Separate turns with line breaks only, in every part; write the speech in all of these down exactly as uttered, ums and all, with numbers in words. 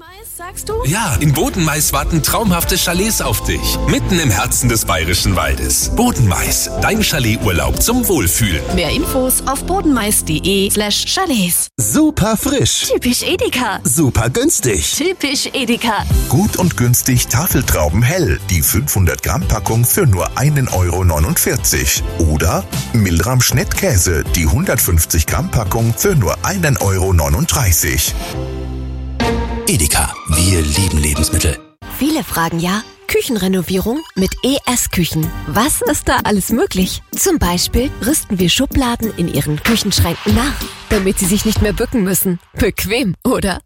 Bodenmais, sagst du?
Ja, in Bodenmais warten traumhafte Chalets auf dich. Mitten im Herzen des Bayerischen Waldes. Bodenmais, dein Chalet-Urlaub zum Wohlfühlen.
Mehr Infos auf bodenmais.de slash Chalets.
Super frisch.
Typisch Edeka.
Super günstig.
Typisch Edeka.
Gut und günstig Tafeltrauben hell. Die fünfhundert Gramm Packung für nur ein Euro neunundvierzig. Oder Milram Schnittkäse. Die hundertfünfzig Gramm Packung für nur ein Euro neununddreißig.
Edeka, wir lieben Lebensmittel.
Viele fragen ja, Küchenrenovierung mit E S-Küchen. Was ist da alles möglich? Zum Beispiel rüsten wir Schubladen in ihren Küchenschränken nach, damit sie sich nicht mehr bücken müssen. Bequem, oder?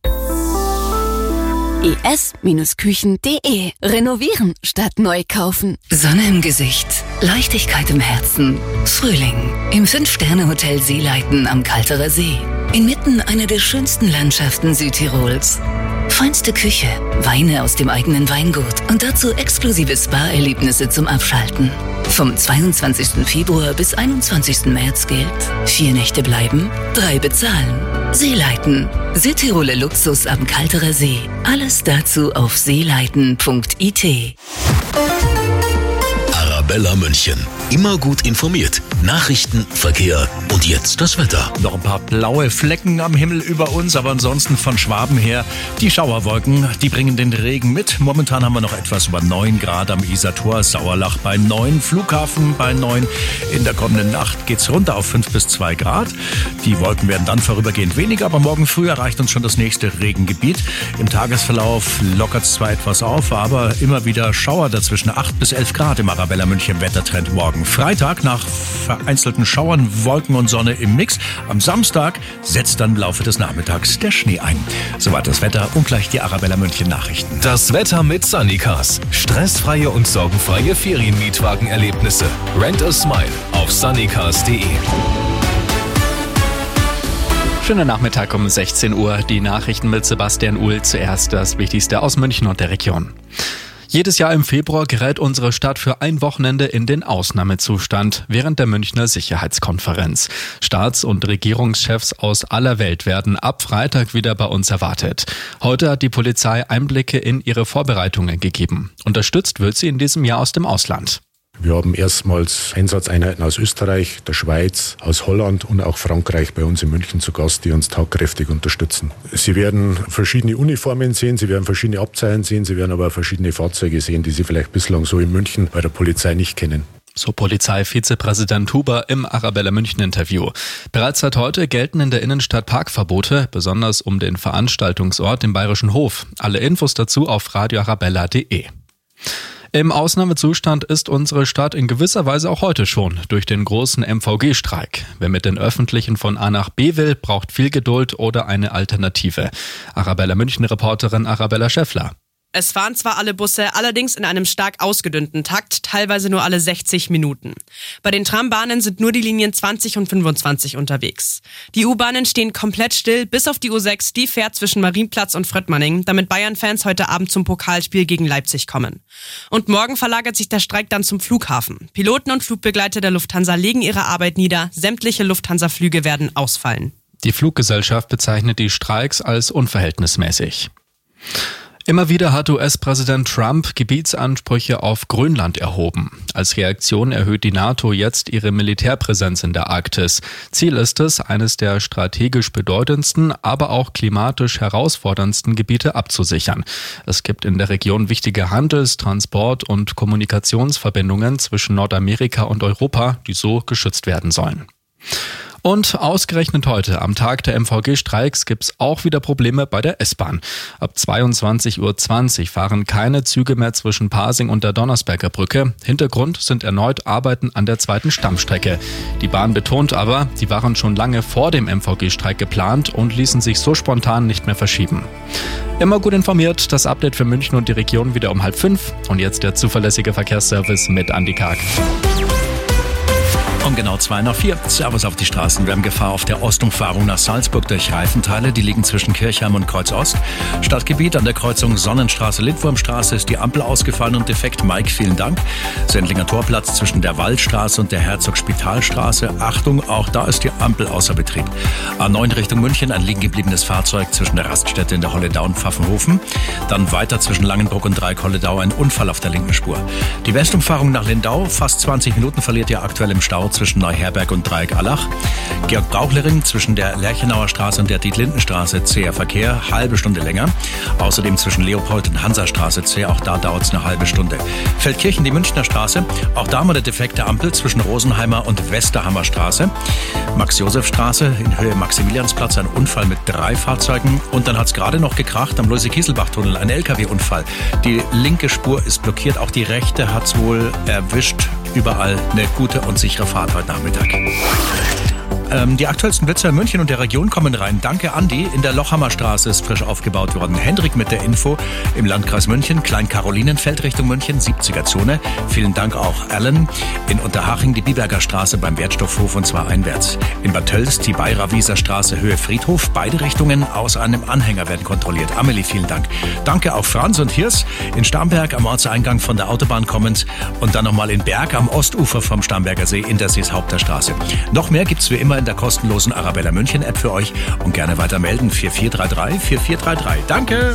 E S Küchen punkt de. Renovieren statt neu kaufen.
Sonne im Gesicht, Leichtigkeit im Herzen, Frühling. Im Fünf-Sterne-Hotel Seeleiten am Kalterer See. Inmitten einer der schönsten Landschaften Südtirols. Feinste Küche, Weine aus dem eigenen Weingut und dazu exklusive Spa-Erlebnisse zum Abschalten. Vom zweiundzwanzigsten Februar bis einundzwanzigsten März gilt: vier Nächte bleiben, drei bezahlen. Seeleiten, Südtiroler Luxus am Kalterer See. Alles dazu auf seeleiten punkt it.
Arabella München. Immer gut informiert. Nachrichten, Verkehr und jetzt das Wetter.
Noch ein paar blaue Flecken am Himmel über uns, aber ansonsten von Schwaben her die Schauerwolken, die bringen den Regen mit. Momentan haben wir noch etwas über neun Grad am Isartor, Sauerlach bei neun, Flughafen bei neun. In der kommenden Nacht geht's runter auf fünf bis zwei Grad. Die Wolken werden dann vorübergehend weniger, aber morgen früh erreicht uns schon das nächste Regengebiet. Im Tagesverlauf lockert es zwar etwas auf, aber immer wieder Schauer dazwischen, acht bis elf Grad im Arabella München Wettertrend morgen. Freitag nach vereinzelten Schauern, Wolken und Sonne im Mix. Am Samstag setzt dann im Laufe des Nachmittags der Schnee ein. Soweit das Wetter und gleich die Arabella München Nachrichten.
Das Wetter mit Sunnycars. Stressfreie und sorgenfreie Ferienmietwagenerlebnisse. Rent a Smile auf sunnycars punkt de.
Schönen Nachmittag um sechzehn Uhr. Die Nachrichten mit Sebastian Uhl. Zuerst das Wichtigste aus München und der Region. Jedes Jahr im Februar gerät unsere Stadt für ein Wochenende in den Ausnahmezustand während der Münchner Sicherheitskonferenz. Staats- und Regierungschefs aus aller Welt werden ab Freitag wieder bei uns erwartet. Heute hat die Polizei Einblicke in ihre Vorbereitungen gegeben. Unterstützt wird sie in diesem Jahr aus dem Ausland.
Wir haben erstmals Einsatzeinheiten aus Österreich, der Schweiz, aus Holland und auch Frankreich bei uns in München zu Gast, die uns tatkräftig unterstützen. Sie werden verschiedene Uniformen sehen, Sie werden verschiedene Abzeichen sehen, Sie werden aber auch verschiedene Fahrzeuge sehen, die Sie vielleicht bislang so in München bei der Polizei nicht kennen.
So Polizeivizepräsident Huber im Arabella München Interview. Bereits seit heute gelten in der Innenstadt Parkverbote, besonders um den Veranstaltungsort im Bayerischen Hof. Alle Infos dazu auf radio arabella punkt de. Im Ausnahmezustand ist unsere Stadt in gewisser Weise auch heute schon durch den großen M V G-Streik. Wer mit den Öffentlichen von A nach B will, braucht viel Geduld oder eine Alternative. Arabella München-Reporterin Arabella Schäffler.
Es fahren zwar alle Busse, allerdings in einem stark ausgedünnten Takt, teilweise nur alle sechzig Minuten. Bei den Trambahnen sind nur die Linien zwanzig und fünfundzwanzig unterwegs. Die U-Bahnen stehen komplett still, bis auf die U sechs, die fährt zwischen Marienplatz und Fröttmanning, damit Bayern-Fans heute Abend zum Pokalspiel gegen Leipzig kommen. Und morgen verlagert sich der Streik dann zum Flughafen. Piloten und Flugbegleiter der Lufthansa legen ihre Arbeit nieder, sämtliche Lufthansa-Flüge werden ausfallen.
Die Fluggesellschaft bezeichnet die Streiks als unverhältnismäßig. Immer wieder hat U S-Präsident Trump Gebietsansprüche auf Grönland erhoben. Als Reaktion erhöht die NATO jetzt ihre Militärpräsenz in der Arktis. Ziel ist es, eines der strategisch bedeutendsten, aber auch klimatisch herausforderndsten Gebiete abzusichern. Es gibt in der Region wichtige Handels-, Transport- und Kommunikationsverbindungen zwischen Nordamerika und Europa, die so geschützt werden sollen. Und ausgerechnet heute, am Tag der M V G-Streiks, gibt's auch wieder Probleme bei der S-Bahn. Ab zweiundzwanzig Uhr zwanzig fahren keine Züge mehr zwischen Pasing und der Donnersberger Brücke. Hintergrund sind erneut Arbeiten an der zweiten Stammstrecke. Die Bahn betont aber, die waren schon lange vor dem M V G-Streik geplant und ließen sich so spontan nicht mehr verschieben. Immer gut informiert, das Update für München und die Region wieder um halb fünf. Und jetzt der zuverlässige Verkehrsservice mit Andi Karg.
Und genau zwei nach vier. Servus auf die Straßen. Wir haben Gefahr auf der Ostumfahrung nach Salzburg durch Reifenteile. Die liegen zwischen Kirchheim und Kreuz Ost. Stadtgebiet an der Kreuzung Sonnenstraße-Lindwurmstraße ist die Ampel ausgefallen und defekt. Mike, vielen Dank. Sendlinger Torplatz zwischen der Waldstraße und der Herzog-Spitalstraße. Achtung, auch da ist die Ampel außer Betrieb. A neun Richtung München, ein liegen gebliebenes Fahrzeug zwischen der Raststätte in der Holledau und Pfaffenhofen. Dann weiter zwischen Langenbruck und Dreieck-Holledau ein Unfall auf der linken Spur. Die Westumfahrung nach Lindau, fast zwanzig Minuten verliert ihr aktuell im Stau zwischen Neuherberg und Dreieck-Allach. Georg-Gauchlering zwischen der Lerchenauer Straße und der Dietlindenstraße zäher Verkehr, halbe Stunde länger. Außerdem zwischen Leopold und Hansastraße zäh, auch da dauert es eine halbe Stunde. Feldkirchen, die Münchner Straße, auch da mal eine defekte Ampel zwischen Rosenheimer und Westerhammer Straße. Max-Josef-Straße in Höhe Maximiliansplatz, ein Unfall mit drei Fahrzeugen. Und dann hat es gerade noch gekracht am Luise-Kieselbach-Tunnel, ein L K W-Unfall. Die linke Spur ist blockiert, auch die rechte hat es wohl erwischt. Überall eine gute und sichere Fahrt heute Nachmittag. Ähm, die aktuellsten Blitzer in München und der Region kommen rein. Danke, Andi. In der Lochhammer Straße ist frisch aufgebaut worden. Hendrik mit der Info im Landkreis München. Klein-Karolinenfeld Richtung München, siebziger Zone. Vielen Dank auch Alan. In Unterhaching die Biberger Straße beim Wertstoffhof und zwar einwärts. In Bad Tölz die Bayrer-Wieser Straße Höhe Friedhof. Beide Richtungen aus einem Anhänger werden kontrolliert. Amelie, vielen Dank. Danke auch Franz und Hirs. In Starnberg am Ortseingang von der Autobahn kommend und dann nochmal in Berg am Ostufer vom Starnberger See in der Seeshaupter-Straße. Noch mehr gibt's wie immer in der kostenlosen Arabella München App für euch und gerne weiter melden vier vier drei drei vier vier drei drei. Danke!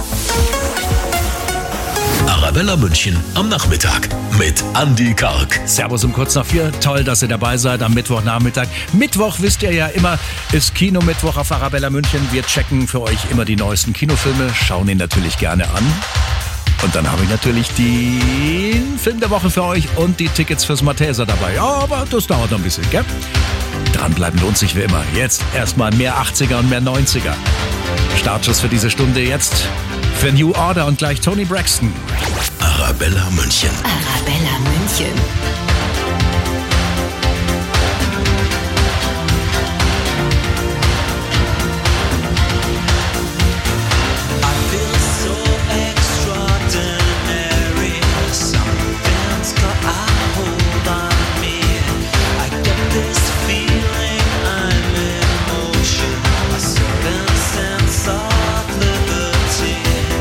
Arabella München am Nachmittag mit Andi Karg.
Servus um kurz nach vier. Toll, dass ihr dabei seid am Mittwochnachmittag. Mittwoch, wisst ihr ja immer, ist Kino-Mittwoch auf Arabella München. Wir checken für euch immer die neuesten Kinofilme, schauen ihn natürlich gerne an. Und dann habe ich natürlich den Film der Woche für euch und die Tickets fürs Malteser dabei. Ja, aber das dauert noch ein bisschen, gell? Dranbleiben lohnt sich wie immer. Jetzt erstmal mehr achtziger und mehr neunziger. Startschuss für diese Stunde jetzt für New Order und gleich Tony Braxton.
Arabella München.
Arabella München.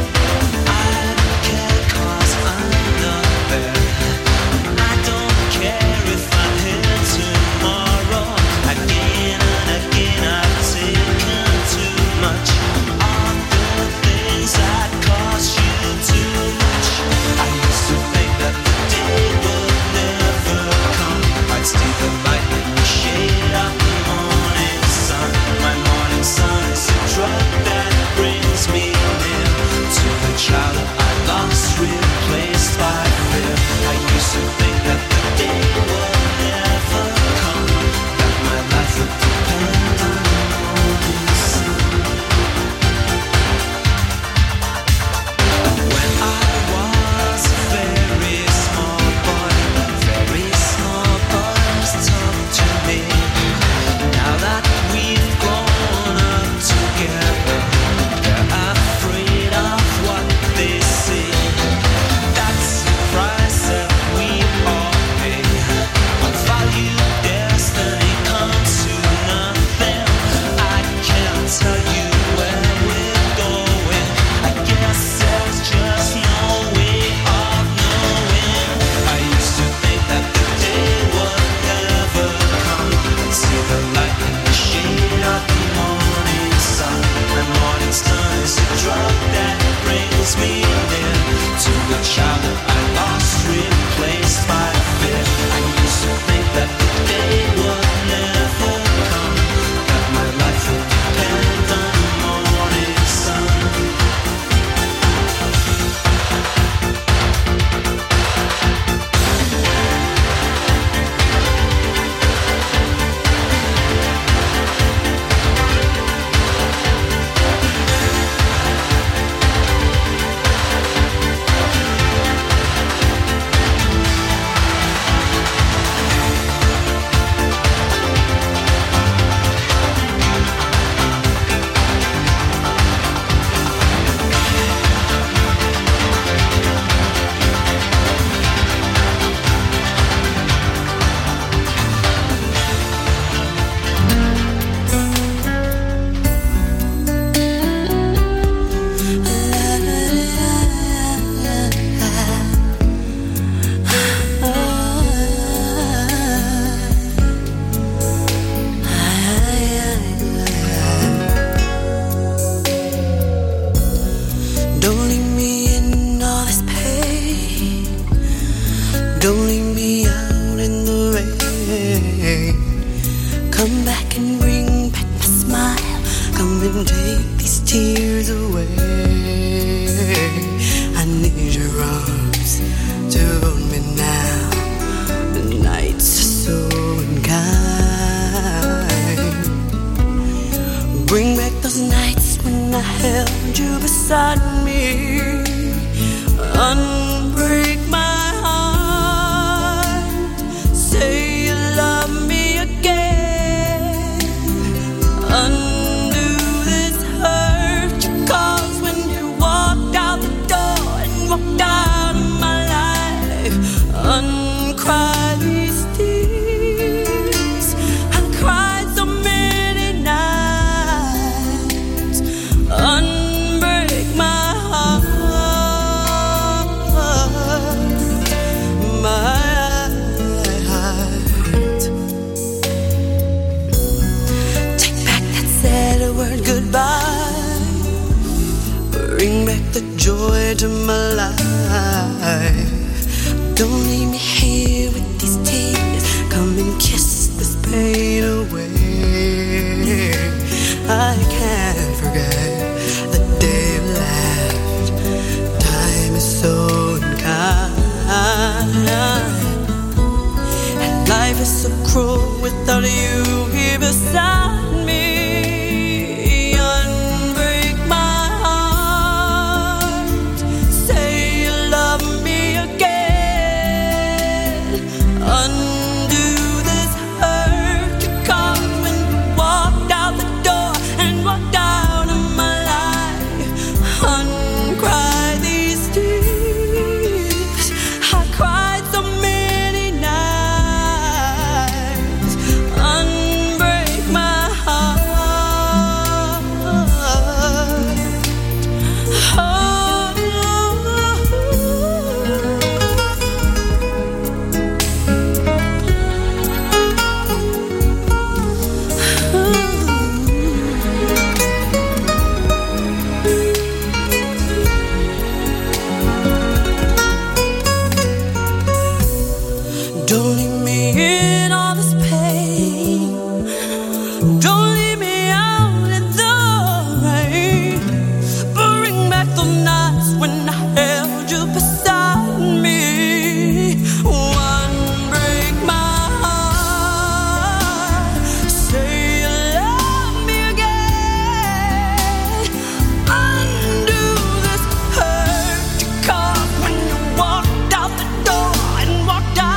I don't care. beside me. Unbreak my heart. Say you love me again. Undo this hurt you caused when you walked out the door and walked out of my life. Uncry these tears. I cried so many nights. Unbreak my heart. Bring back the joy to my life. Don't leave me here with these tears. Come and kiss this pain away. I can't forget the day you left. Time is so unkind, and life is so cruel without you here beside me. Don't leave me in all this pain. Don't leave me out in the rain. Bring back the nights when I held you beside me. One break my heart. Say you love me again. Undo this hurt you caused when you walked out the door and walked out.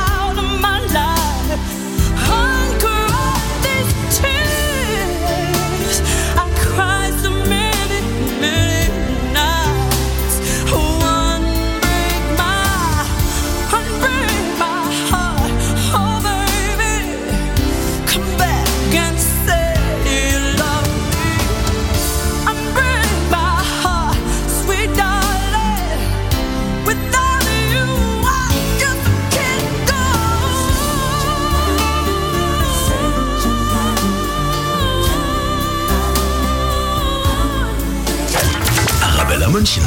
München.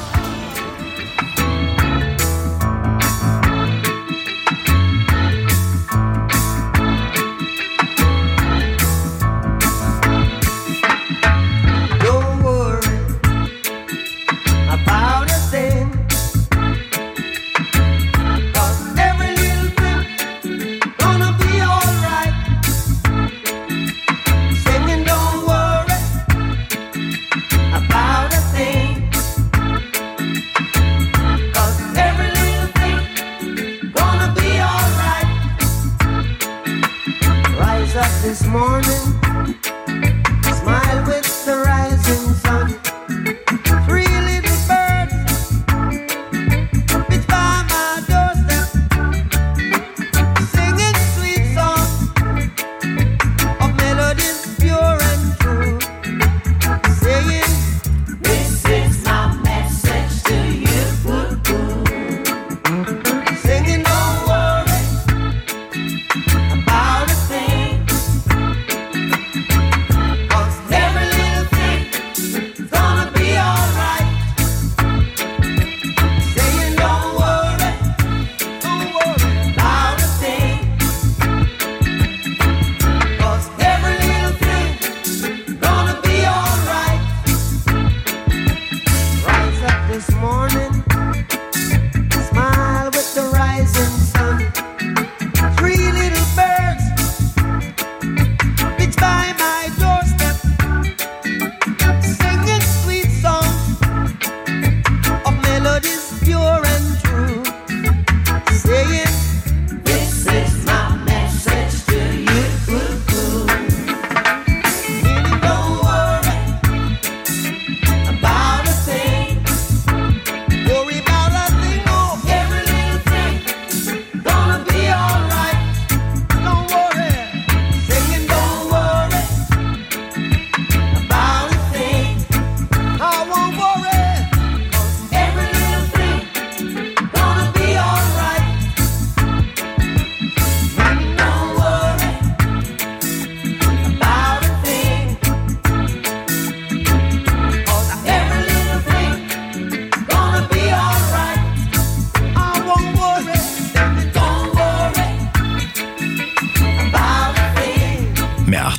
Don't worry about a thing, 'cause every little thing gonna be alright. Singing, don't worry about a thing. This morning, smile with the rising sun. Three little birds pitch by my doorstep, singing sweet songs of melodies pure and true, saying, this is my message to you. Singing, don't worry about a thing. This morning, smile with the rising sun. Three little birds pitch by my doorstep, singing sweet songs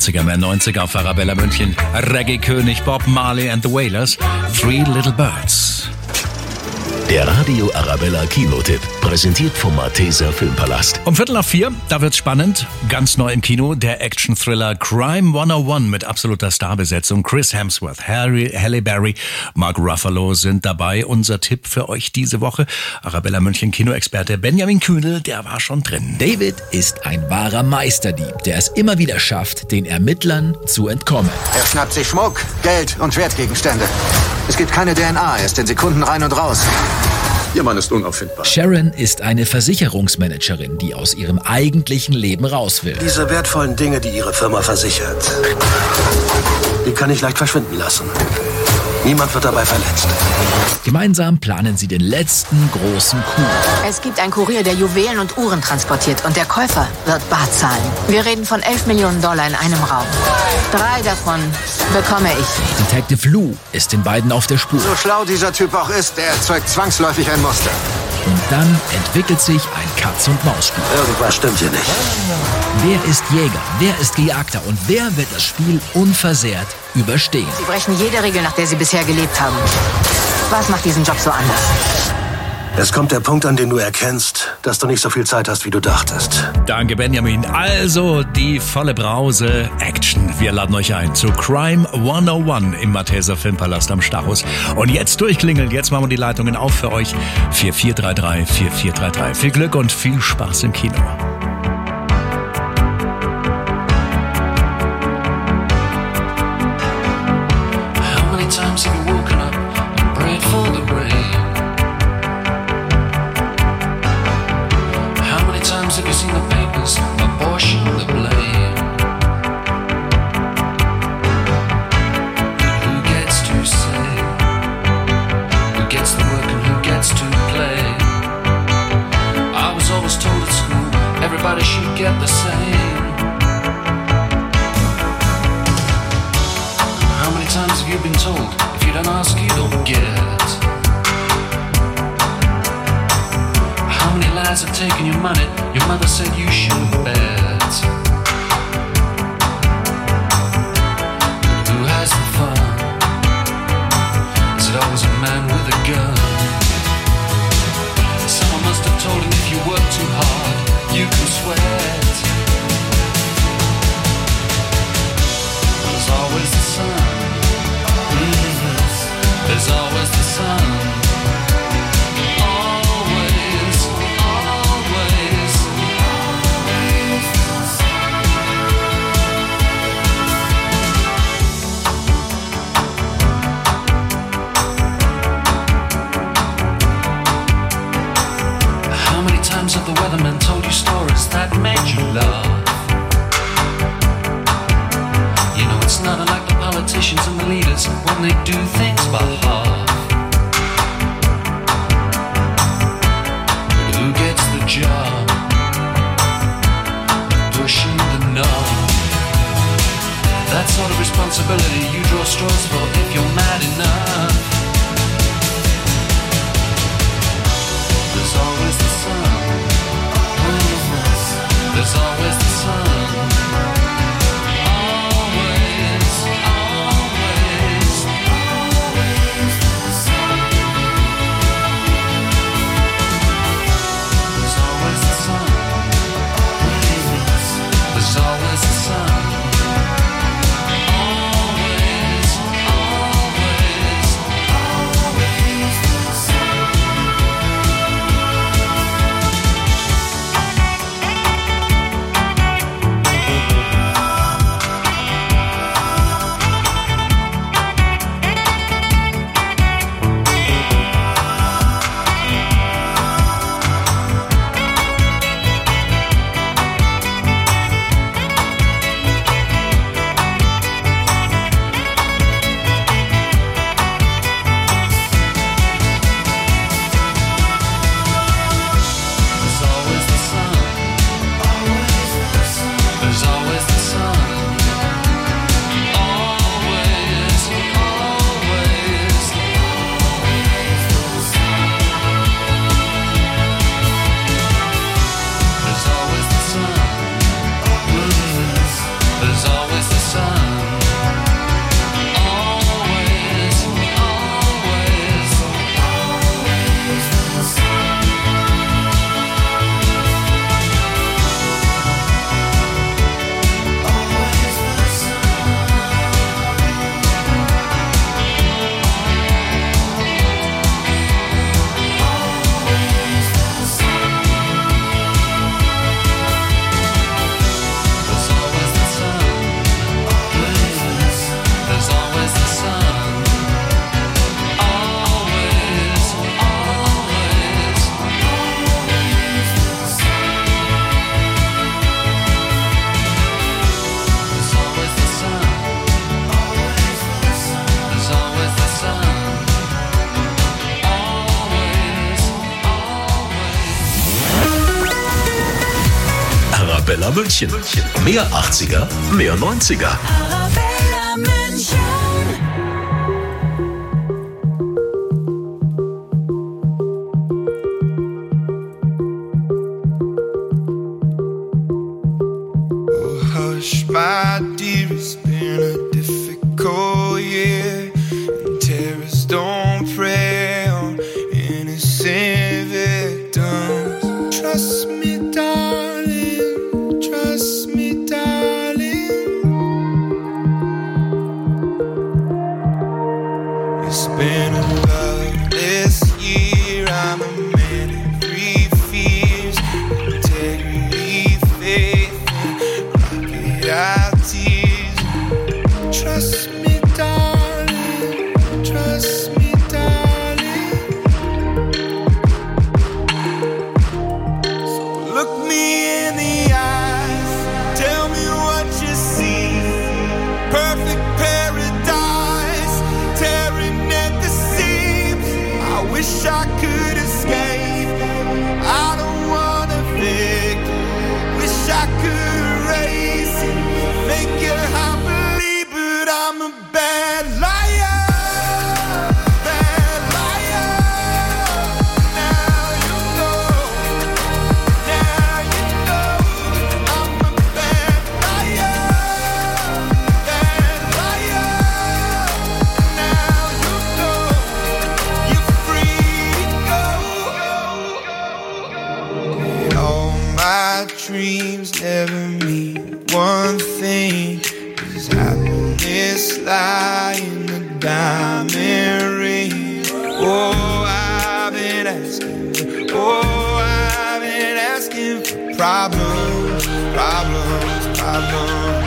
achtziger, mehr neunziger auf Arabella München. Reggae-König Bob Marley and the Wailers. Three Little Birds.
Der Radio Arabella Kinotipp, präsentiert vom Malteser Filmpalast.
Um Viertel nach vier, da wird's spannend. Ganz neu im Kino, der Action-Thriller Crime hunderteins mit absoluter Starbesetzung. Chris Hemsworth, Harry, Halle Berry, Mark Ruffalo sind dabei. Unser Tipp für euch diese Woche. Arabella München Kinoexperte Benjamin Kühnel, der war schon drin.
David ist ein wahrer Meisterdieb, der es immer wieder schafft, den Ermittlern zu entkommen.
Er schnappt sich Schmuck, Geld und Wertgegenstände. Es gibt keine D N A, er ist in Sekunden rein und raus. Ihr Mann ist unauffindbar.
Sharon ist eine Versicherungsmanagerin, die aus ihrem eigentlichen Leben raus will.
Diese wertvollen Dinge, die ihre Firma versichert, die kann ich leicht verschwinden lassen. Niemand wird dabei verletzt.
Gemeinsam planen sie den letzten großen Coup.
Es gibt einen Kurier, der Juwelen und Uhren transportiert und der Käufer wird bar zahlen. Wir reden von elf Millionen Dollar in einem Raum. Drei davon bekomme ich.
Detective Lou ist den beiden auf der Spur.
So schlau dieser Typ auch ist, er erzeugt zwangsläufig ein Muster.
Und dann entwickelt sich ein Katz-und-Maus-Spiel.
Irgendwas stimmt hier nicht.
Wer ist Jäger, wer ist Gejagter und wer wird das Spiel unversehrt überstehen?
Sie brechen jede Regel, nach der sie bisher gelebt haben. Was macht diesen Job so anders?
Es kommt der Punkt, an dem du erkennst, dass du nicht so viel Zeit hast, wie du dachtest.
Danke, Benjamin. Also die volle Brause Action. Wir laden euch ein zu Crime hunderteins im Malteser Filmpalast am Stachus. Und jetzt durchklingeln. Jetzt machen wir die Leitungen auf für euch. vier vier drei drei, vier vier drei drei. Viel Glück und viel Spaß im Kino.
How many times have you woken up and prayed for the rain? Have you seen the papers apportion the blame? And who gets to say? Who gets the work and who gets to play? I was always told at school everybody should get the same. How many times have you been told if you don't ask you don't get? How many lies have taken your money? Your mother said you shouldn't bet. Who has the fun? Is it always a man with a gun? Someone must have told him if you work too hard, you can sweat. There's always the sun. Mm-hmm. There's always the sun. Have the weathermen told you stories that made you laugh? You know it's not unlike the politicians and the leaders when they do things by half. But who gets the job? Pushing the knob. That sort of responsibility you draw straws for if you're mad enough. There's always the sun. There's always the sun. Always, always, always the sun. There's always the sun. There's always the sun. Always, always.
Arabella München. Mehr achtziger, mehr neunziger.
Arabella München.
Hush, my dear, it's been a difficult year. And terrorists don't prey on innocent victims. Trust me, darling, trust me, darling. It's been a loveless year. I'm a man of three fears: integrity, faith, our tears. Trust me, darling, trust me, darling. So look me in the eyes, tell me what you see. Perfect paradise, tearing at the seams. I wish I could escape. I don't wanna fake. Wish I could erase it. Make you happily, but I'm a bad liar. Bad liar. Now you know. Now you know. I'm a bad liar. Bad liar. Now you know. You're free to go. All my dreams never mean one thing. Is happiness lie in the diamond ring? Oh, I've been asking. Oh, I've been asking for problems, problems, problems.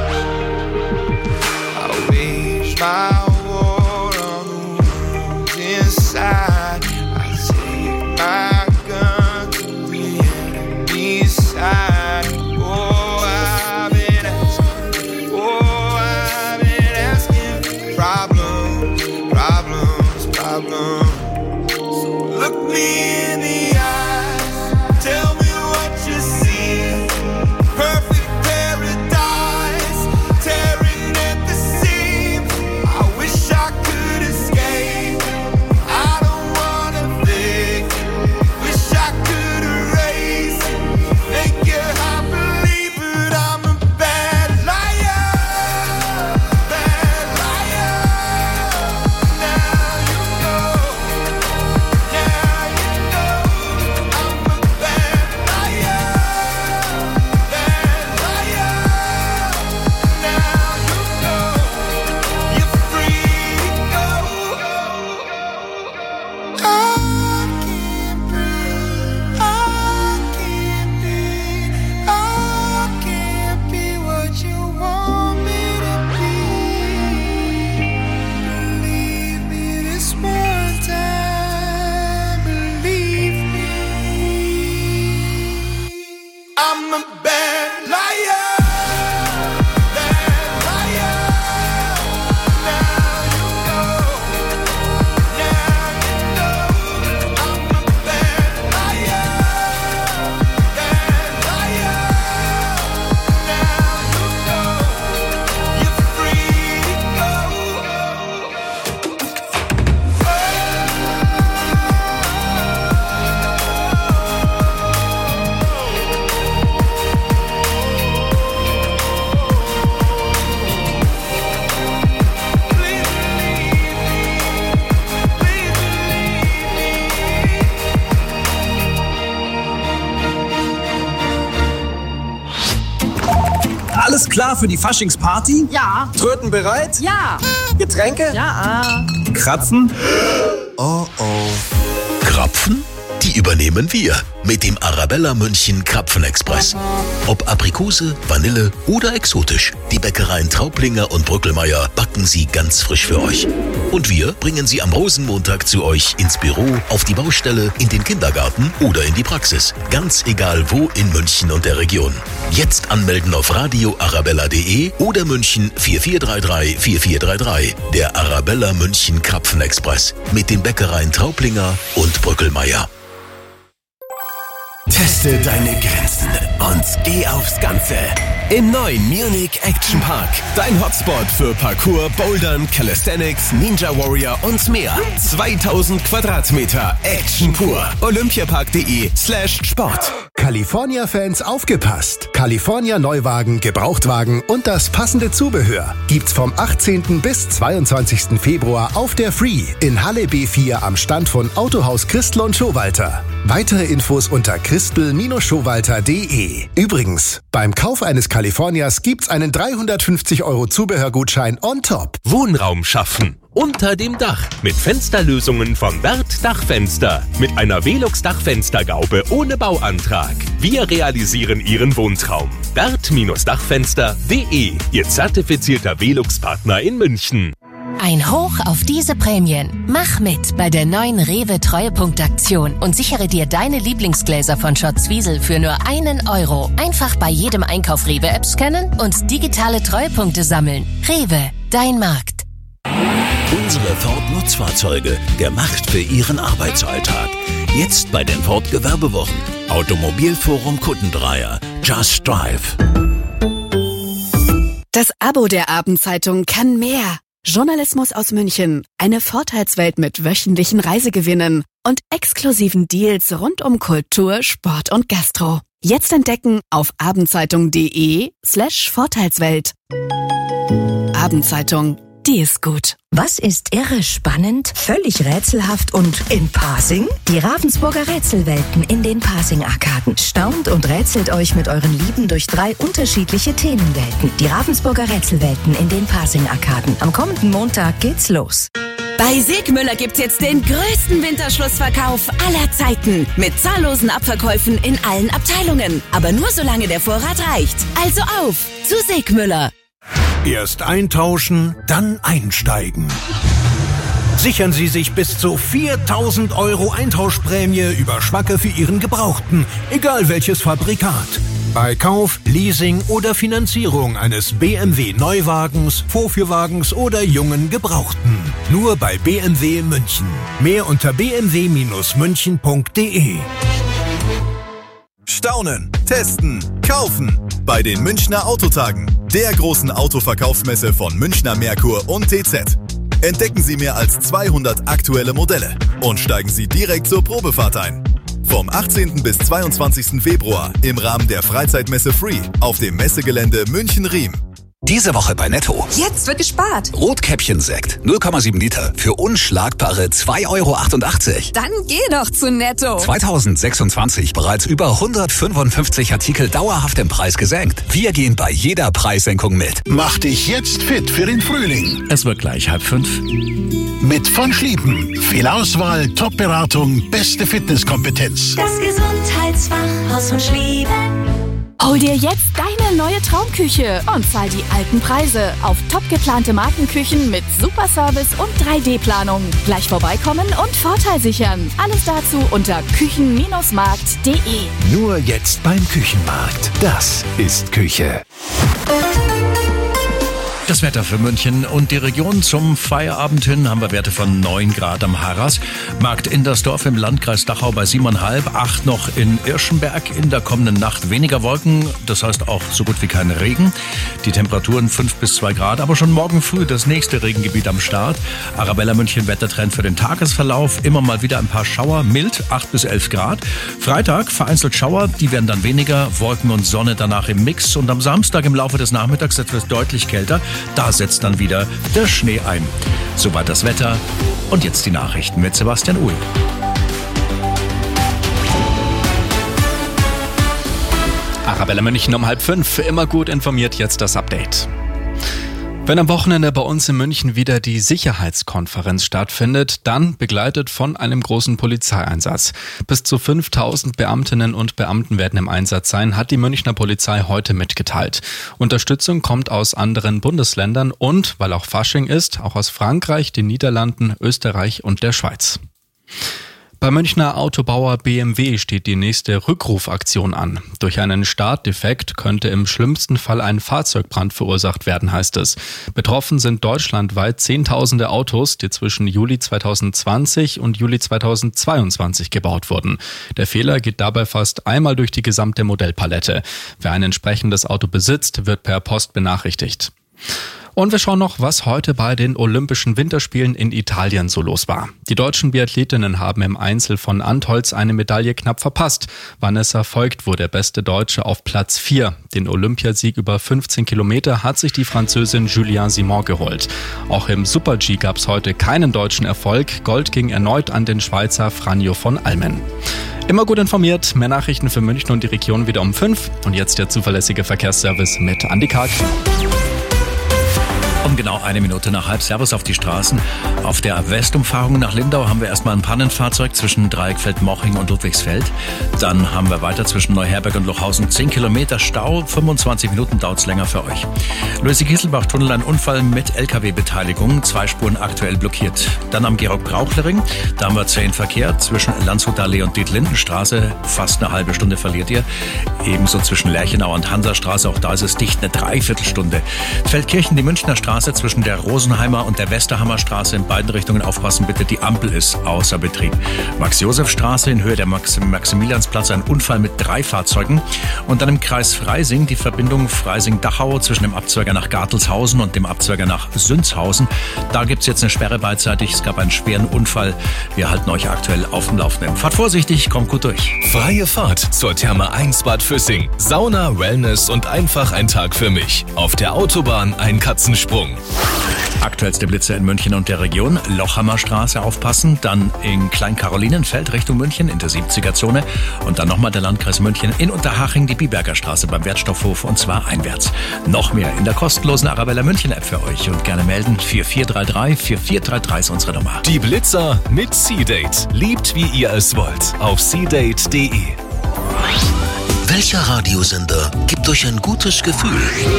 I wage my war on the wounds inside. I take my gun to the enemy's side. Oh, I've been asking. Oh, I've been asking for problems, problems, problems. So look me in the eyes, tell me what you see. Perfect paradise, tearing at the seams. I wish I could escape. I don't wanna fake. Wish I could erase it. Make you happily, but I'm a bad liar. Bad liar. Now you know. Now you know. I'm a bad liar. Bad liar. Now you know. You're free to go. I can't breathe. I can't be. I can't be what you want me to be. Believe me this one time. Believe me. I'm a bad liar. Bad liar. Now you know. Now you know. I'm a bad liar. Bad liar. Now you know. You're free to go.
Alles klar für die Faschingsparty?
Ja.
Tröten bereit?
Ja.
Getränke?
Ja.
Krapfen?
Oh oh. Krapfen? Die übernehmen wir mit dem Arabella München Krapfenexpress. Ob Aprikose, Vanille oder exotisch, die Bäckereien Trauplinger und Brückelmeier backen sie ganz frisch für euch. Und wir bringen sie am Rosenmontag zu euch ins Büro, auf die Baustelle, in den Kindergarten oder in die Praxis. Ganz egal wo in München und der Region. Jetzt anmelden auf radio arabella punkt de oder München vier vier drei drei vier vier drei drei. Der Arabella München Krapfenexpress mit den Bäckereien Trauplinger und Brückelmeier.
Test
Teste deine Grenzen und geh aufs Ganze. Im neuen Munich Action Park. Dein Hotspot für Parkour, Bouldern, Calisthenics, Ninja Warrior und mehr. zweitausend Quadratmeter Action pur. olympiapark.de slash Sport.
California-Fans aufgepasst! California Neuwagen, Gebrauchtwagen und das passende Zubehör gibt's vom achtzehnten bis zweiundzwanzigsten Februar auf der Free in Halle B vier am Stand von Autohaus Christl und Schowalter. Weitere Infos unter christl Schowalter punkt de. Übrigens, beim Kauf eines Californias gibt's einen dreihundertfünfzig Euro Zubehörgutschein on top.
Wohnraum schaffen. Unter dem Dach mit Fensterlösungen von Bert Dachfenster. Mit einer Velux Dachfenstergaube ohne Bauantrag. Wir realisieren Ihren Wohntraum. Bert Dachfenster punkt de. Ihr zertifizierter Velux-Partner in München.
Ein Hoch auf diese Prämien. Mach mit bei der neuen Rewe Treuepunktaktion und sichere dir deine Lieblingsgläser von Schott Zwiesel für nur einen Euro. Einfach bei jedem Einkauf Rewe-App scannen und digitale Treuepunkte sammeln. Rewe, dein Markt.
Unsere Ford-Nutzfahrzeuge, gemacht für Ihren Arbeitsalltag. Jetzt bei den Ford Gewerbewochen. Automobilforum Kuttendreier. Just Drive.
Das Abo der Abendzeitung kann mehr. Journalismus aus München. Eine Vorteilswelt mit wöchentlichen Reisegewinnen und exklusiven Deals rund um Kultur, Sport und Gastro. Jetzt entdecken auf abendzeitung.de slash Vorteilswelt. Abendzeitung. Die ist gut.
Was ist irre spannend, völlig rätselhaft und in Pasing? Die Ravensburger Rätselwelten in den Pasing-Arkaden. Staunt und rätselt euch mit euren Lieben durch drei unterschiedliche Themenwelten. Die Ravensburger Rätselwelten in den Pasing-Arkaden. Am kommenden Montag geht's los.
Bei Segmüller gibt's jetzt den größten Winterschlussverkauf aller Zeiten. Mit zahllosen Abverkäufen in allen Abteilungen. Aber nur solange der Vorrat reicht. Also auf zu Segmüller.
Erst eintauschen, dann einsteigen. Sichern Sie sich bis zu viertausend Euro Eintauschprämie über Schwacke für Ihren Gebrauchten, egal welches Fabrikat. Bei Kauf, Leasing oder Finanzierung eines B M W Neuwagens, Vorführwagens oder jungen Gebrauchten. Nur bei B M W München. Mehr unter b m w Bindestrich münchen punkt de.
Staunen, testen, kaufen. Bei den Münchner Autotagen, der großen Autoverkaufsmesse von Münchner Merkur und T Z. Entdecken Sie mehr als zweihundert aktuelle Modelle und steigen Sie direkt zur Probefahrt ein. Vom achtzehnten bis zweiundzwanzigsten Februar im Rahmen der Freizeitmesse Free auf dem Messegelände München-Riem.
Diese Woche bei Netto.
Jetzt wird gespart.
Rotkäppchen-Sekt, null Komma sieben Liter, für unschlagbare zwei Euro achtundachtzig.
Dann geh doch zu Netto.
zweitausendsechsundzwanzig bereits über hundertfünfundfünfzig Artikel dauerhaft im Preis gesenkt. Wir gehen bei jeder Preissenkung mit.
Mach dich jetzt fit für den Frühling.
Es wird gleich halb fünf.
Mit von Schlieben. Viel Auswahl, Top-Beratung, beste Fitnesskompetenz.
Das Gesundheitsfachhaus von Schlieben.
Hol dir jetzt deine neue Traumküche und zahl die alten Preise auf top geplante Markenküchen mit super Service und drei D Planung. Gleich vorbeikommen und Vorteil sichern. Alles dazu unter küchen Markt punkt de.
Nur jetzt beim Küchenmarkt. Das ist Küche.
Das Wetter für München und die Region zum Feierabend hin haben wir Werte von neun Grad am Harras. Markt Indersdorf im Landkreis Dachau bei sieben Komma fünf, acht noch in Irschenberg. In der kommenden Nacht weniger Wolken, das heißt auch so gut wie kein Regen. Die Temperaturen fünf bis zwei Grad, aber schon morgen früh das nächste Regengebiet am Start. Arabella München Wettertrend für den Tagesverlauf. Immer mal wieder ein paar Schauer, mild, acht bis elf Grad. Freitag vereinzelt Schauer, die werden dann weniger. Wolken und Sonne danach im Mix. Und am Samstag im Laufe des Nachmittags etwas deutlich kälter. Da setzt dann wieder der Schnee ein. Soweit das Wetter. Und jetzt die Nachrichten mit Sebastian Uhl.
Arabella München um halb fünf. Immer gut informiert, jetzt das Update. Wenn am Wochenende bei uns in München wieder die Sicherheitskonferenz stattfindet, dann begleitet von einem großen Polizeieinsatz. Bis zu fünftausend Beamtinnen und Beamten werden im Einsatz sein, hat die Münchner Polizei heute mitgeteilt. Unterstützung kommt aus anderen Bundesländern und, weil auch Fasching ist, auch aus Frankreich, den Niederlanden, Österreich und der Schweiz. Beim Münchner Autobauer B M W steht die nächste Rückrufaktion an. Durch einen Startdefekt könnte im schlimmsten Fall ein Fahrzeugbrand verursacht werden, heißt es. Betroffen sind deutschlandweit Zehntausende Autos, die zwischen Juli zweitausendzwanzig und Juli zweitausendzweiundzwanzig gebaut wurden. Der Fehler geht dabei fast einmal durch die gesamte Modellpalette. Wer ein entsprechendes Auto besitzt, wird per Post benachrichtigt. Und wir schauen noch, was heute bei den Olympischen Winterspielen in Italien so los war. Die deutschen Biathletinnen haben im Einzel von Antholz eine Medaille knapp verpasst. Vanessa Voigt wurde beste Deutsche auf Platz vier. Den Olympiasieg über fünfzehn Kilometer hat sich die Französin Juliane Simon geholt. Auch im Super-G gab es heute keinen deutschen Erfolg. Gold ging erneut an den Schweizer Franjo von Almen. Immer gut informiert, mehr Nachrichten für München und die Region wieder um fünf. Und jetzt der zuverlässige Verkehrsservice mit Andi Karg.
Um genau eine Minute nach halb. Servus auf die Straßen. Auf der Westumfahrung nach Lindau haben wir erstmal ein Pannenfahrzeug zwischen Dreieckfeld-Moching und Ludwigsfeld. Dann haben wir weiter zwischen Neuherberg und Lochhausen zehn Kilometer Stau. fünfundzwanzig Minuten dauert es länger für euch. Luise-Kieselbach-Tunnel, ein Unfall mit L K W-Beteiligung. Zwei Spuren aktuell blockiert. Dann am Georg-Brauchle-Ring. Da haben wir zähen Verkehr zwischen Landshutallee und Dietlindenstraße. Fast eine halbe Stunde verliert ihr. Ebenso zwischen Lerchenau und Hansastraße. Auch da ist es dicht, eine Dreiviertelstunde. Feldkirchen, die Münchner Straße zwischen der Rosenheimer und der Westerhammer Straße. In beiden Richtungen aufpassen bitte, die Ampel ist außer Betrieb. Max-Josef-Straße in Höhe der Max- Maximiliansplatz, ein Unfall mit drei Fahrzeugen. Und dann im Kreis Freising die Verbindung Freising-Dachau zwischen dem Abzweiger nach Gartelshausen und dem Abzweiger nach Sünzhausen. Da gibt es jetzt eine Sperre beidseitig. Es gab einen schweren Unfall. Wir halten euch aktuell auf dem Laufenden. Fahrt vorsichtig, kommt gut durch.
Freie Fahrt zur Therme eins Bad Füssing. Sauna, Wellness und einfach ein Tag für mich. Auf der Autobahn ein Katzensprung.
Aktuellste Blitze in München und der Region. Lochhammer Straße aufpassen, dann in Klein-Karolinenfeld Richtung München in der siebziger Zone und dann nochmal der Landkreis München in Unterhaching die Biberger Straße beim Wertstoffhof und zwar einwärts. Noch mehr in der kostenlosen Arabella München App für euch und gerne melden vier vier drei drei vier vier drei drei ist unsere Nummer.
Die Blitzer mit C-Date. Liebt wie ihr es wollt auf c date punkt de.
Welcher Radiosender gibt euch ein gutes Gefühl?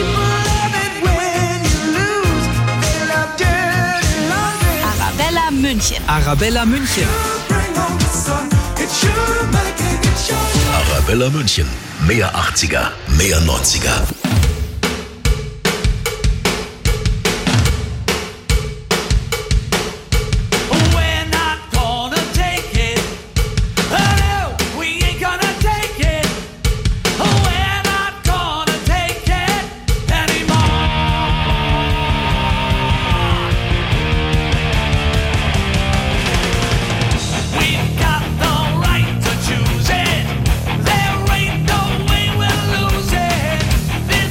Arabella München.
Arabella München.
Arabella München. Mehr achtziger, mehr neunziger.
This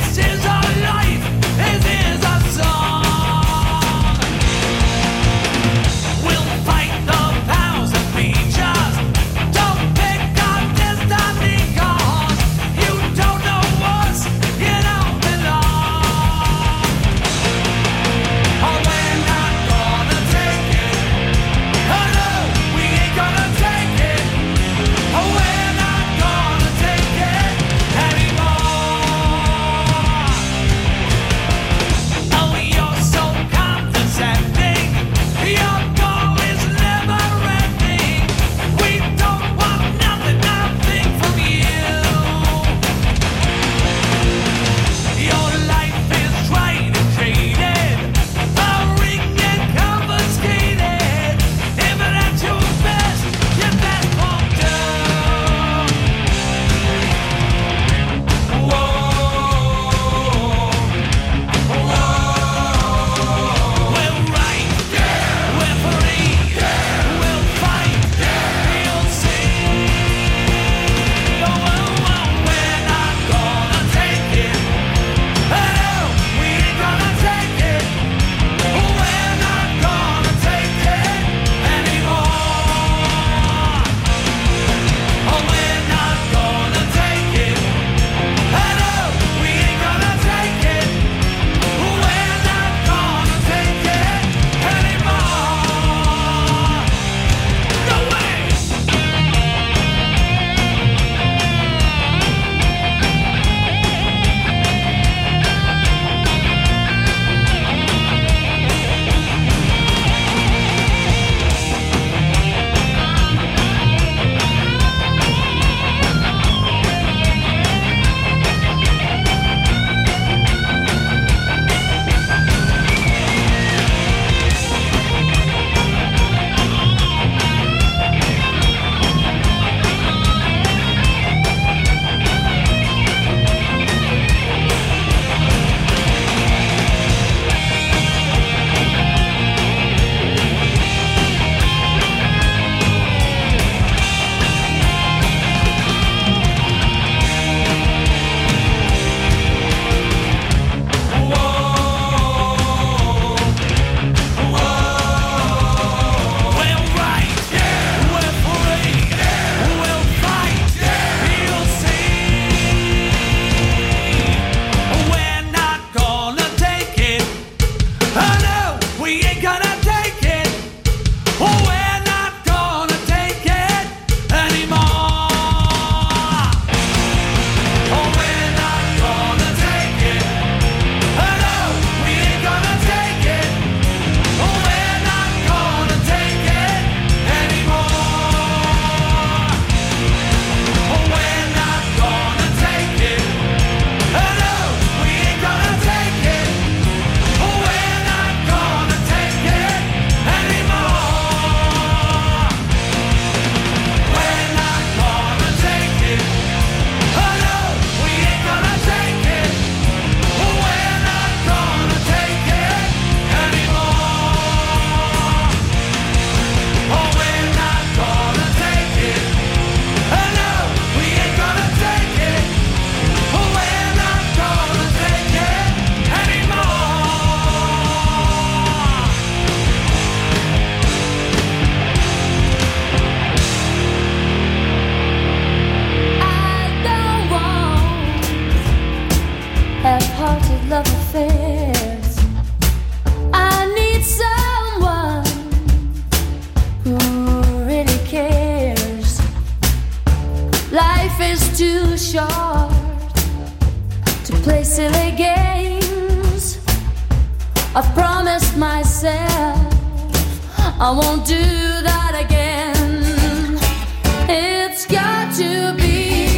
is too short to play silly games. I've promised myself I won't do that again. It's got to be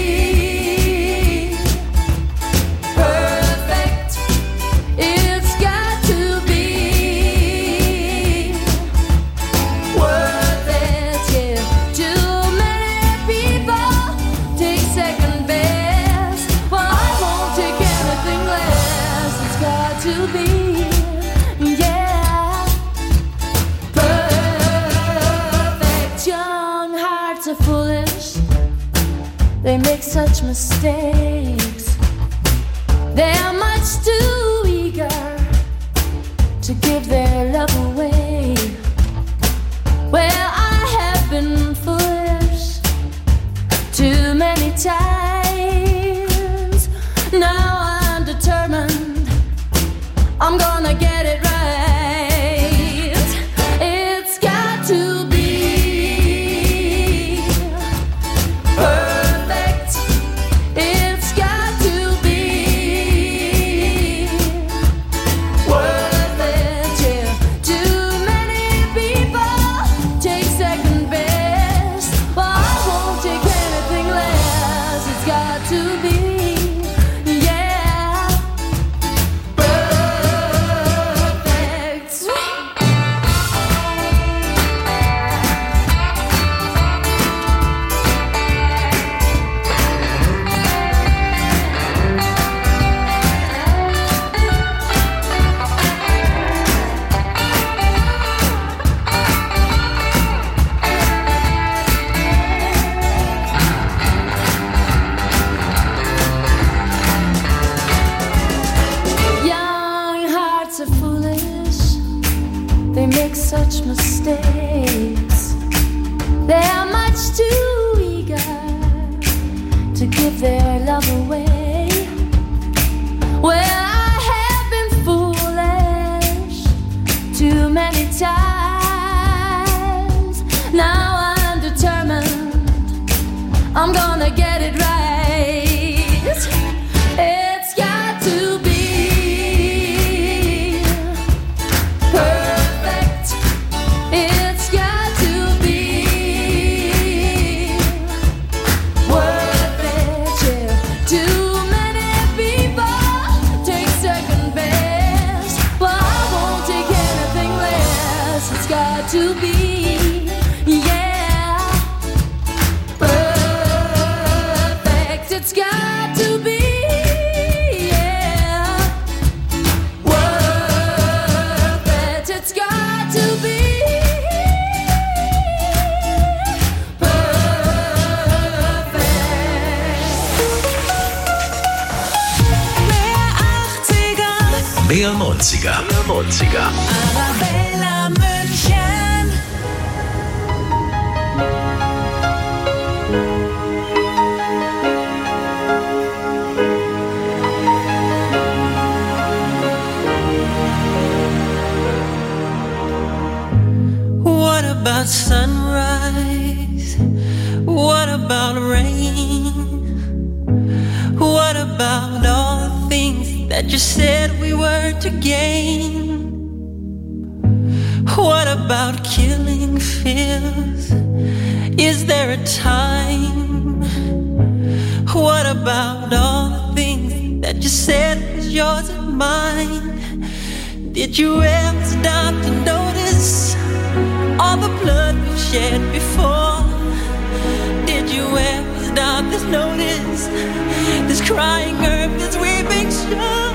perfect. It's got to be worth it. Yeah, too many people take second best. Well, I won't take anything less. It's got to be. They make such mistakes. They are much too eager to give their love away. Well, I have been foolish too many times. Now I'm determined I'm gonna get it right. It's got to be such mistakes. They are much too eager to give their love away. Well, I have been foolish too many times. Now I'm determined I'm gonna get it right. It's got to be to be, yeah, perfect. It's got to be, yeah, worth it. It's got to be
perfekt. Mehr neunziger. Mehr neunziger.
Arabella München.
What about sunrise? What about rain? What about all the things that you said we were to gain? What about killing fears? Is there a time? What about all the things that you said was yours and mine? Did you ever stop to notice all the blood we've shed before? Did you ever stop to notice this crying earth, this weeping shore?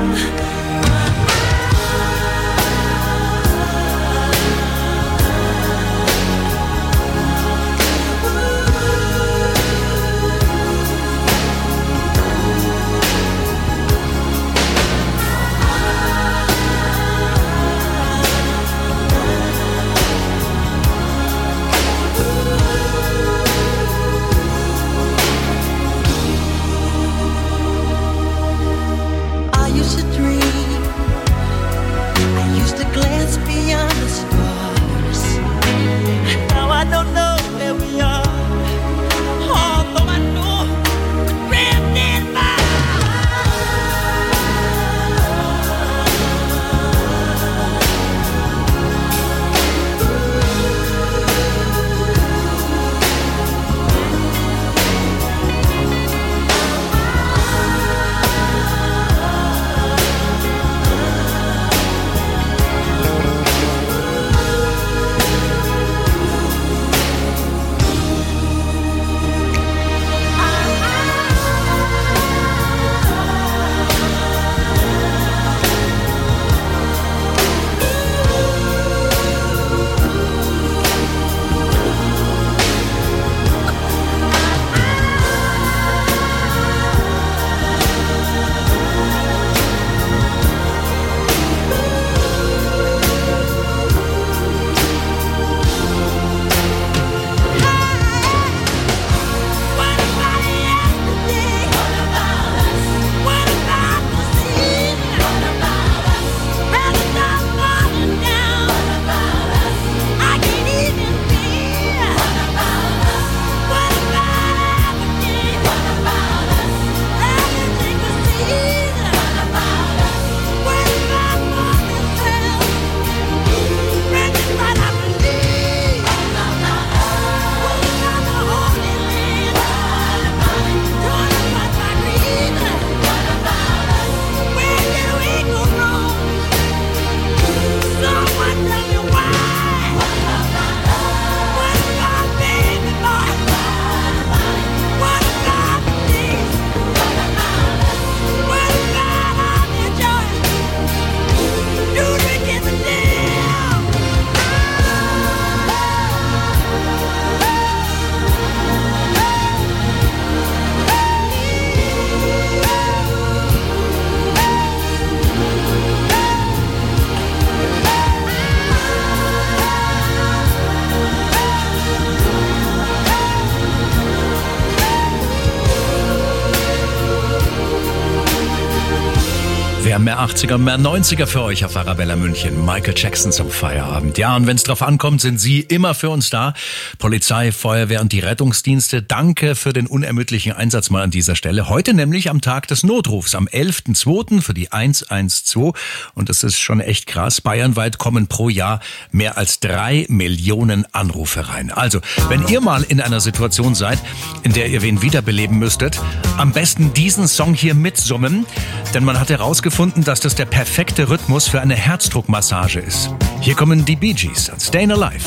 Wir haben mehr achtziger, mehr neunziger für euch auf Arabella München. Michael Jackson zum Feierabend. Ja, und wenn es drauf ankommt, sind Sie immer für uns da. Polizei, Feuerwehr und die Rettungsdienste. Danke für den unermüdlichen Einsatz mal an dieser Stelle. Heute nämlich am Tag des Notrufs, am elften zweiten für die eins eins zwei. Und das ist schon echt krass. Bayernweit kommen pro Jahr mehr als drei Millionen Anrufe rein. Also, wenn ihr mal in einer Situation seid, in der ihr wen wiederbeleben müsstet, am besten diesen Song hier mitsummen, denn man hat herausgefunden, dass das der perfekte Rhythmus für eine Herzdruckmassage ist. Hier kommen die Bee Gees und Stayin' Alive.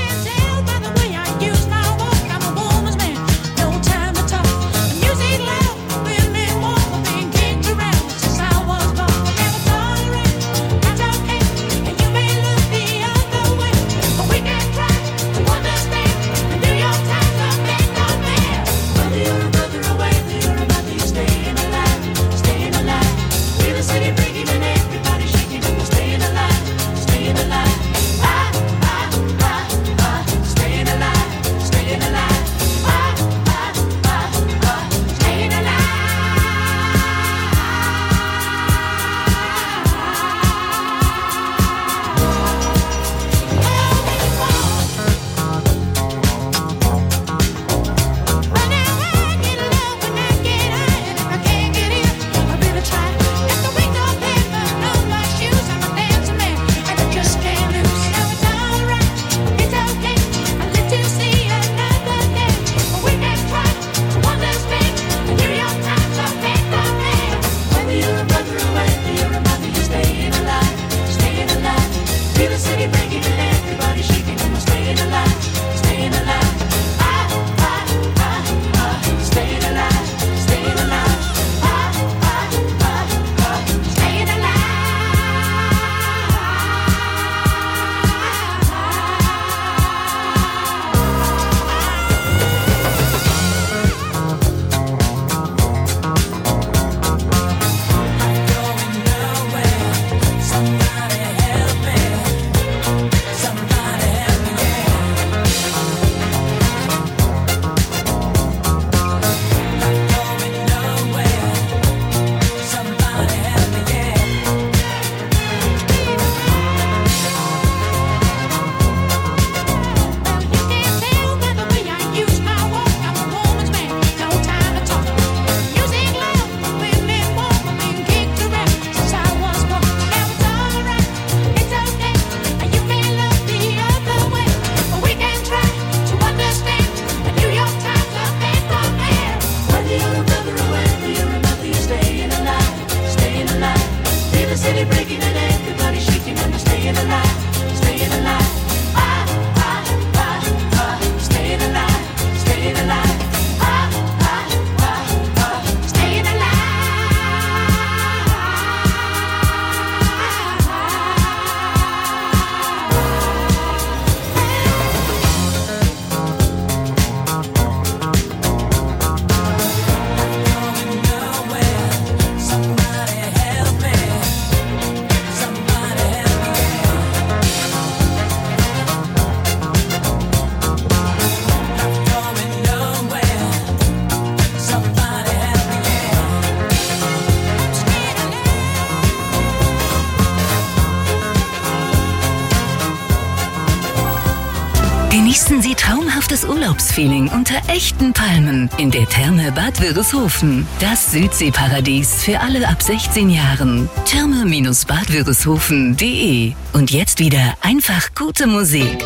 Genießen Sie traumhaftes Urlaubsfeeling unter echten Palmen in der Therme Bad Wörishofen. Das Südseeparadies für alle ab sechzehn Jahren. therme Bindestrich bad wörishofen punkt de. Und jetzt wieder einfach gute Musik.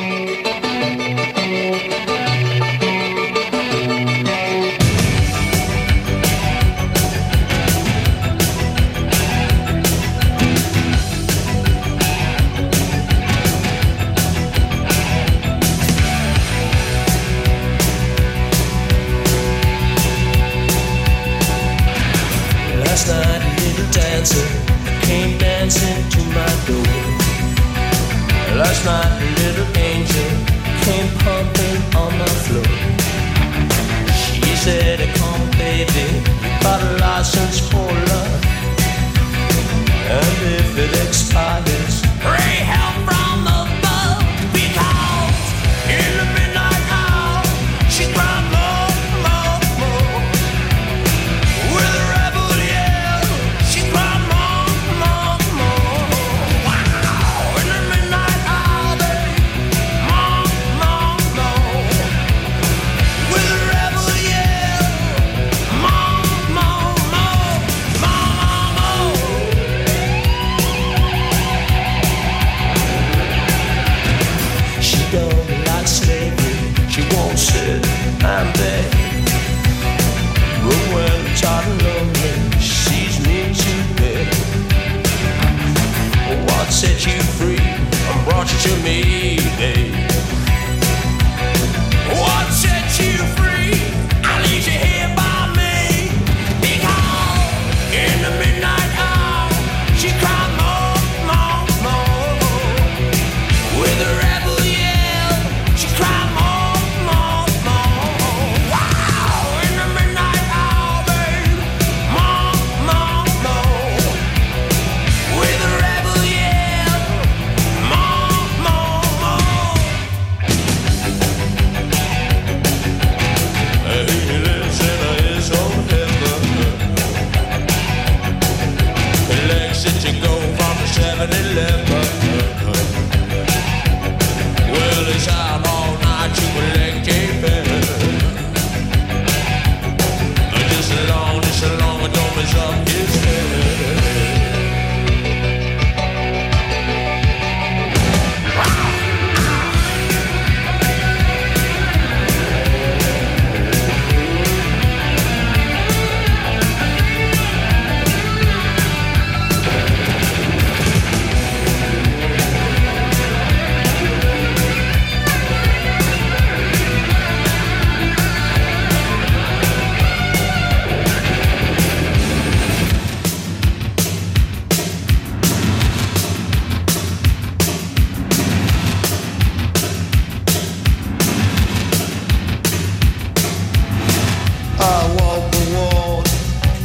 Last night a little dancer came dancing to my door. Last night a little angel came pumping on the floor. She said, come baby, got a license for love. And if it expires, pray help from above. Because in the midnight hour, she cried more, more, more. With a rebel yell, she cried more.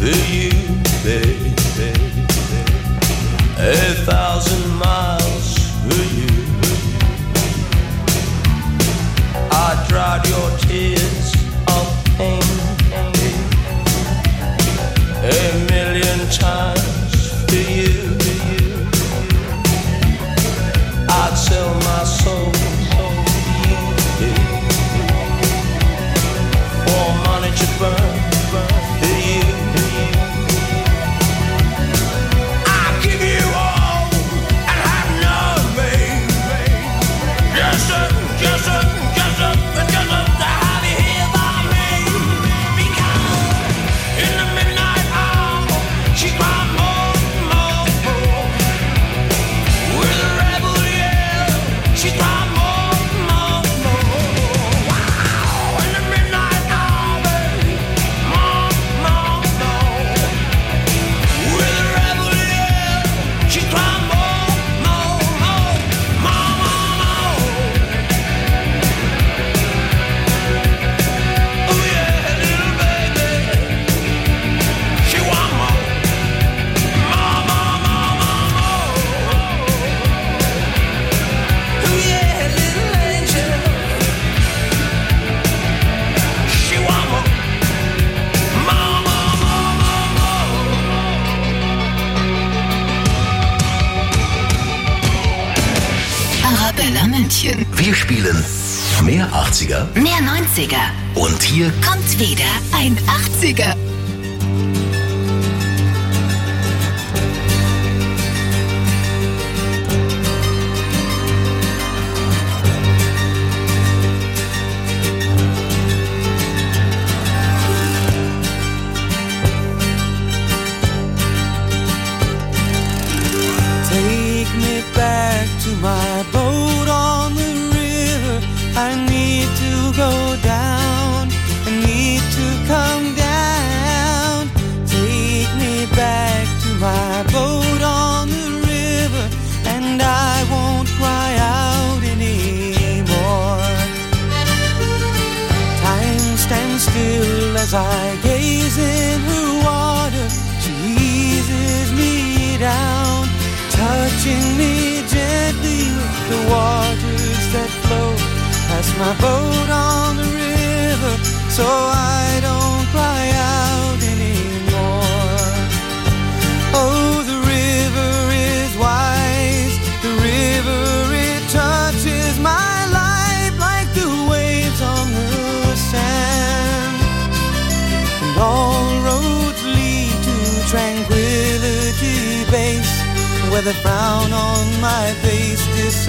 for you, baby. A thousand miles for you. I dried your tears of pain a million times for you. I'd sell my soul for money to burn for you. I'll give you all and have nothing. Just a, just a, just a, just a, to have you here by me. Because in the midnight hour, she cried more, more, more. With a rebel yell, she cried more, more, more. Wow, in the midnight hour, baby, more, more, more. With a rebel yell, she cried more, more, more, more, more, more. Oh yeah, little baby, she want more, more, more, more, more, more. Oh yeah, little angel, she want more, more, more, more, more,
Arabella München.
Wir spielen mehr achtziger
Mehr neunziger.
und hier
Kommt wieder ein achtziger.
Take me back to my boat on the river. I need to go down. I need to come down. Take me back to my boat on the river, and I won't cry out anymore. Time stands still as I gaze in her water. She eases me down, touching me gently with the waters that flow past my boat on the river, so I don't cry out anymore. Oh, the river is wise, the river, it touches my life like the waves on the sand. And all roads lead to Tranquility Base, where the frown on my face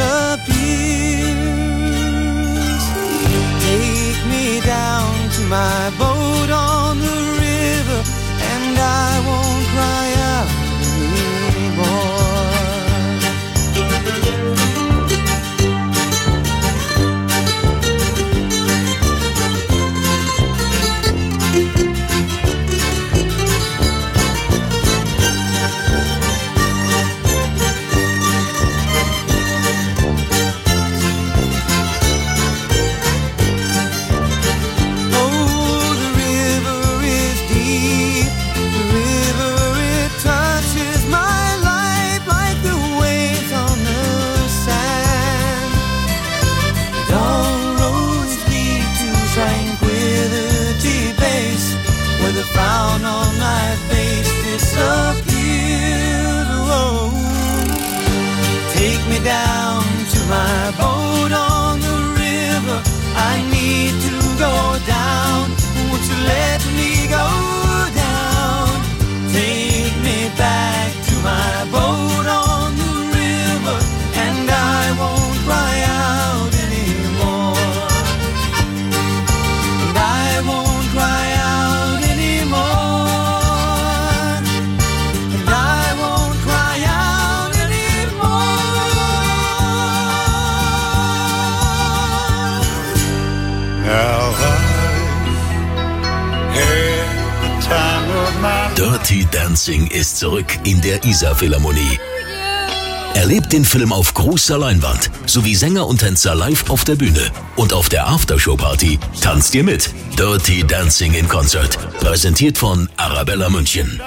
disappears. Take me down to my boat on the river, and I won't cry out anymore. Oh, the river is deep, the river, it touches my life like the waves on the sand. And all roads lead to Tranquility Base, where the frown on my face disappears. Oh, take me down to my boat on the river. I need to go down. Won't you let me go down? Take me back to my boat on the river, and I won't cry out anymore. And I won't cry out anymore. And I won't cry out anymore.
Now I had the time of my
Dirty Dancing ist zurück in der Isar Philharmonie. Erlebt den Film auf großer Leinwand sowie Sänger und Tänzer live auf der Bühne. Und auf der Aftershow-Party tanzt ihr mit. Dirty Dancing in Concert. Präsentiert von Arabella München.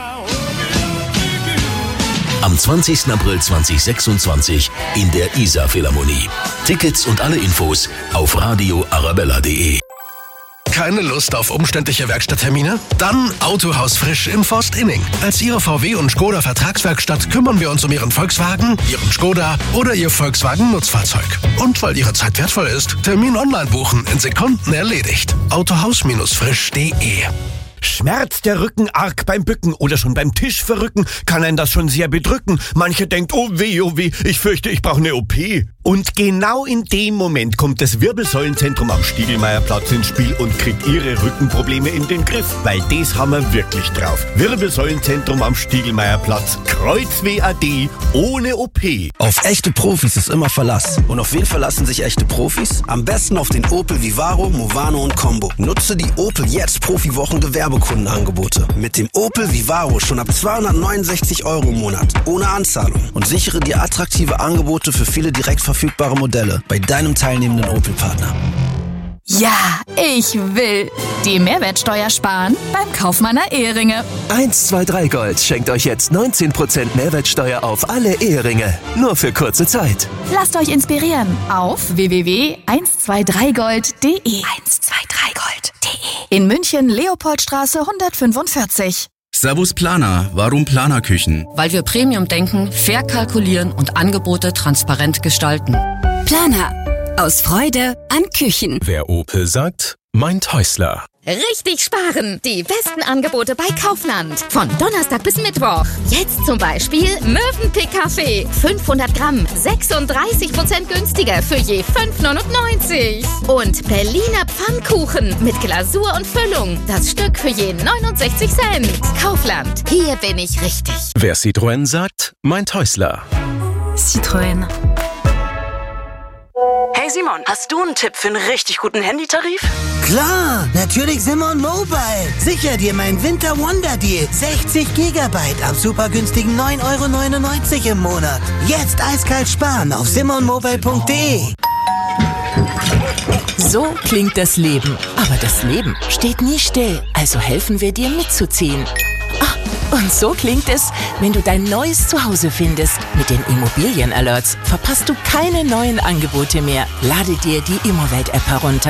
Am zwanzigsten April zweitausendsechsundzwanzig in der Isar Philharmonie. Tickets und alle Infos auf radio arabella punkt de.
Keine Lust auf umständliche Werkstatttermine? Dann Autohaus Frisch in Forst-Inning. Als Ihre V W und Skoda Vertragswerkstatt kümmern wir uns um Ihren Volkswagen, Ihren Skoda oder Ihr Volkswagen-Nutzfahrzeug. Und weil Ihre Zeit wertvoll ist, Termin online buchen, in Sekunden erledigt. autohaus frisch punkt de.
Schmerzt der Rücken arg beim Bücken oder schon beim Tisch verrücken, kann einen das schon sehr bedrücken. Manche denkt, oh weh, oh weh, ich fürchte, ich brauche eine O P. Und genau in dem Moment kommt das Wirbelsäulenzentrum am Stiegelmeierplatz ins Spiel und kriegt ihre Rückenprobleme in den Griff. Weil das haben wir wirklich drauf. Wirbelsäulenzentrum am Stiegelmeierplatz. Kreuz-W A D ohne O P.
Auf echte Profis ist immer Verlass. Und auf wen verlassen sich echte Profis? Am besten auf den Opel Vivaro, Movano und Combo. Nutze die Opel Jetzt Profi-Wochen Gewerbekundenangebote. Mit dem Opel Vivaro schon ab zweihundertneunundsechzig Euro im Monat. Ohne Anzahlung. Und sichere dir attraktive Angebote für viele direkt verfügbare Modelle bei deinem teilnehmenden Opel-Partner.
Ja, ich will die Mehrwertsteuer sparen beim Kauf meiner Eheringe.
eins zwei drei Gold schenkt euch jetzt neunzehn Prozent Mehrwertsteuer auf alle Eheringe. Nur für kurze Zeit.
Lasst euch inspirieren auf w w w punkt eins zwei drei gold punkt de. eins zwei drei gold punkt de. In München, Leopoldstraße hundertfünfundvierzig.
Servus Planer, warum Planerküchen?
Weil wir Premium denken, fair kalkulieren und Angebote transparent gestalten.
Planer. Aus Freude an Küchen.
Wer Opel sagt, meint Häusler.
Richtig sparen! Die besten Angebote bei Kaufland. Von Donnerstag bis Mittwoch. Jetzt zum Beispiel Mövenpick-Kaffee. fünfhundert Gramm, sechsunddreißig Prozent günstiger für je fünf neunundneunzig. Und Berliner Pfannkuchen mit Glasur und Füllung. Das Stück für je neunundsechzig Cent. Kaufland. Hier bin ich richtig.
Wer Citroën sagt, meint Häusler.
Citroën.
Hey Simon, hast du einen Tipp für einen richtig guten Handytarif?
Klar, natürlich Simon Mobile. Sicher dir mein Winter Wonder Deal. sechzig Gigabyte ab super günstigen neun Euro neunundneunzig im Monat. Jetzt eiskalt sparen auf simon mobile punkt de.
So klingt das Leben. Aber das Leben steht nie still. Also helfen wir dir mitzuziehen. Ah, und so klingt es, wenn du dein neues Zuhause findest. Mit den Immobilien-Alerts verpasst du keine neuen Angebote mehr. Lade dir die Immowelt-App herunter.